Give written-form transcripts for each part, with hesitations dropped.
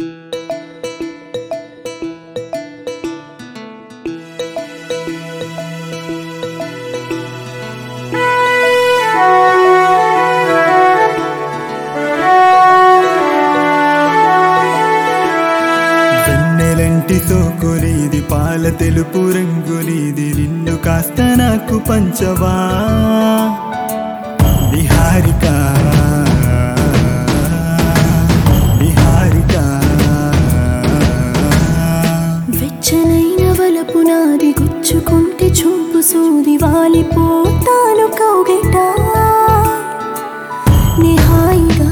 సోకులీది పాల తెలుపు రంగులీది నిన్ను కాస్త నాకు పంచవా నిహారిక నిహారిక వెచ్చనైన వలపు నాది గుచ్చుకుంటే చూపు సూది వాలిపోతాను కౌగిట నిహాయిగా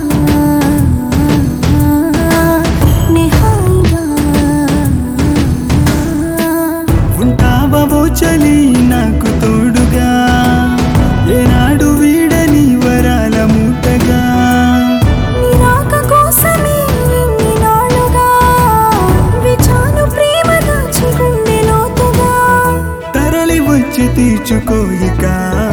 చలి నాకు తోడుగా ఏనాడు వీడని వరాల మూటగా నిరాక కోసమే ఇన్ని నాళ్ళుగా విచాను ప్రేమ దాచి గుండె లోతుగా తరలి వచ్చి తీర్చుకోయిక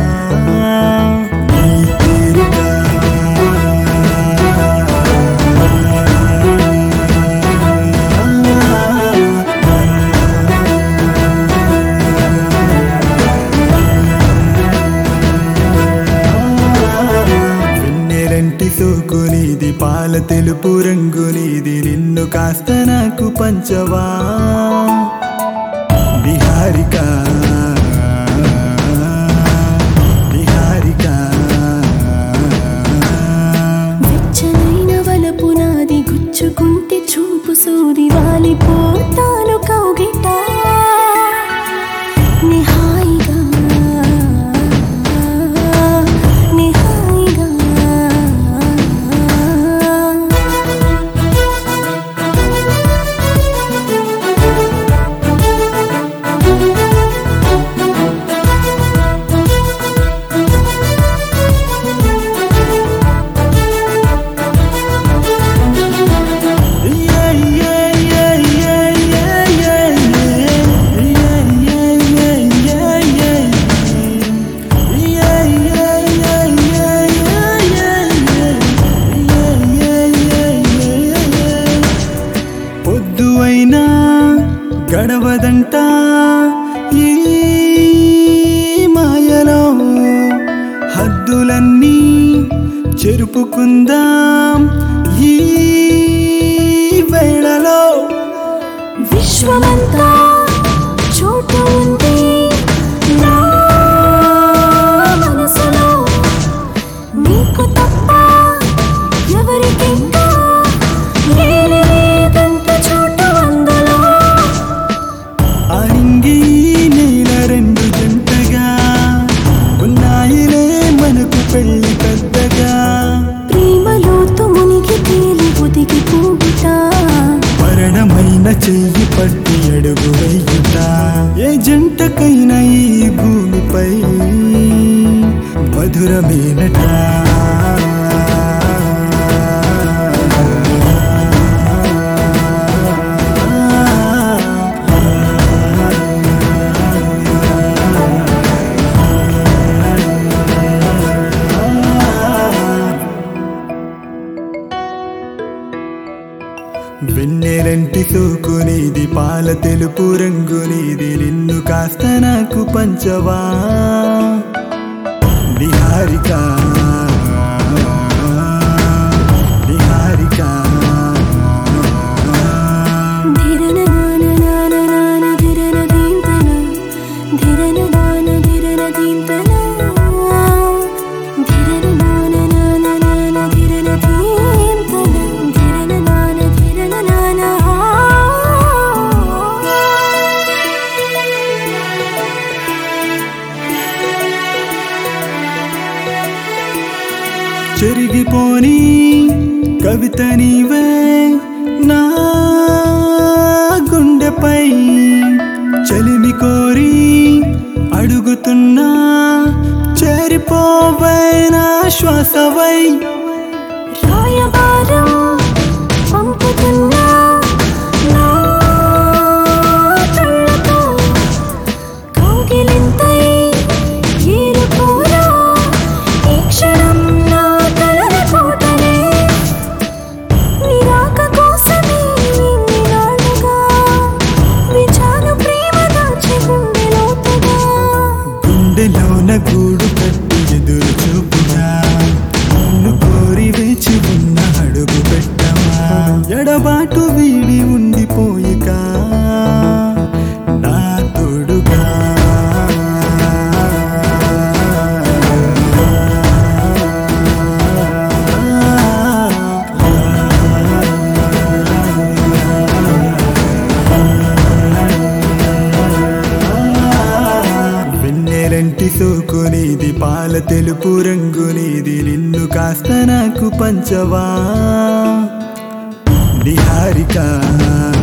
సోకులీది పాల తెలుపు రంగులీది నిన్ను కాస్త నాకు పంచవా నిహారిక నిహారిక వెచ్చనైన వలపు నాది గుచ్చుకుంటే చూపు సూది వాలిపోతాను కౌగిట నిహాయిగా గడవదంట ఈ మాయలో హద్దులన్నీ చెరుపుకుందాం ఈ వేళలో విశ్వమంతా చోటు ఉంది నా మనసులో నీకు తప్ప ఎవరికింకా లేదంత చోటు అందులో ఆరింగి నీల రెండు జంటగా ఉన్నాయిలే మనకు పెళ్లి పెద్దగా ప్రేమలోతు మునిగి తేలి ఒదిగి పోగుతా మరణమైన చెయ్యి పట్టి అడుగు వెయ్యుతా ఏ జంటకైనా ఈ భూమిపై మధురమేనట వెన్నెలంటి సోకులీది పాల తెలుపు రంగులీది నిన్ను కాస్త నాకు పంచవా నిహారిక నిహారిక చెరిగిపోని కవిత నీవే నా గుండెపై చలిమి కోరి అడుగుతున్నా చేరిపోవైనా శ్వాసవై రాయబారం పంపుతున్నా నా కళ్ళతో కౌగిలింతై ఏరుకోరా ఈ క్షణం నా తలల కోటలే నిరాక కోసమే తెలుపు రంగు నీది నిన్ను కాస్త నాకు పంచవా నిహారిక